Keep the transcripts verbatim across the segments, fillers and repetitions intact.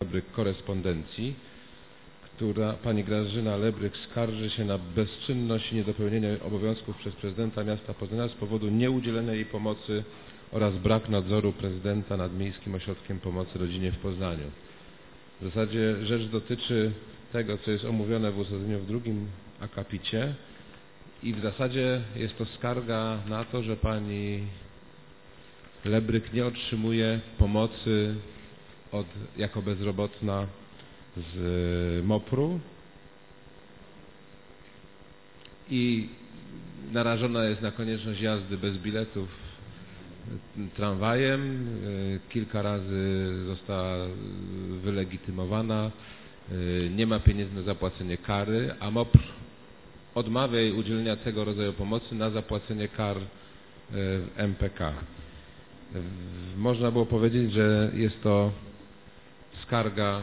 Lebryk korespondencji, która pani Grażyna Lebryk skarży się na bezczynność i niedopełnienie obowiązków przez prezydenta miasta Poznania z powodu nieudzielenia jej pomocy oraz brak nadzoru prezydenta nad Miejskim Ośrodkiem Pomocy Rodzinie w Poznaniu. W zasadzie rzecz dotyczy tego, co jest omówione w uzasadnieniu w drugim akapicie i w zasadzie jest to skarga na to, że pani Lebryk nie otrzymuje pomocy od, jako bezrobotna z MOPR-u i narażona jest na konieczność jazdy bez biletów tramwajem. Kilka razy została wylegitymowana, nie ma pieniędzy na zapłacenie kary, a MOPR odmawia jej udzielenia tego rodzaju pomocy na zapłacenie kar w M P K. Można było powiedzieć, że jest to skarga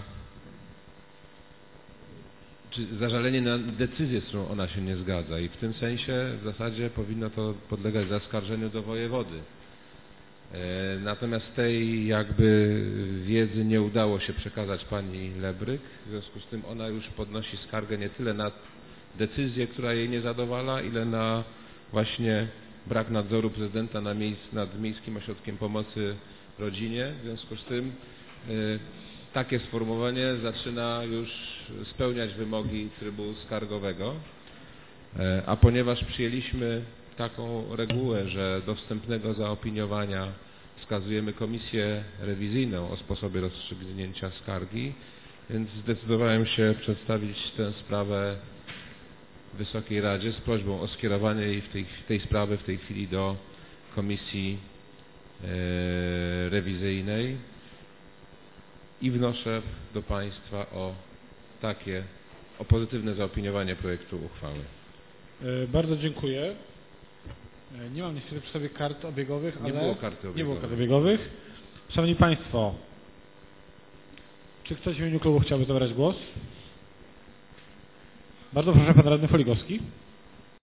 czy zażalenie na decyzję, z którą ona się nie zgadza i w tym sensie w zasadzie powinno to podlegać zaskarżeniu do wojewody. Natomiast tej jakby wiedzy nie udało się przekazać pani Lebryk, w związku z tym ona już podnosi skargę nie tyle na decyzję, która jej nie zadowala, ile na właśnie brak nadzoru prezydenta nad, miejsc, nad Miejskim Ośrodkiem Pomocy Rodzinie. W związku z tym y, takie sformułowanie zaczyna już spełniać wymogi trybu skargowego, y, a ponieważ przyjęliśmy taką regułę, że do wstępnego zaopiniowania wskazujemy komisję rewizyjną o sposobie rozstrzygnięcia skargi, więc zdecydowałem się przedstawić tę sprawę Wysokiej Radzie z prośbą o skierowanie jej w tej, tej sprawy w tej chwili do komisji e, rewizyjnej i wnoszę do Państwa o takie, o pozytywne zaopiniowanie projektu uchwały. E, bardzo dziękuję. E, nie mam niestety przy sobie kart obiegowych, nie ale było karty obiegowej. nie było kart obiegowych. Szanowni Państwo, czy ktoś w imieniu klubu chciałby zabrać głos? Bardzo proszę, pan radny Foligowski.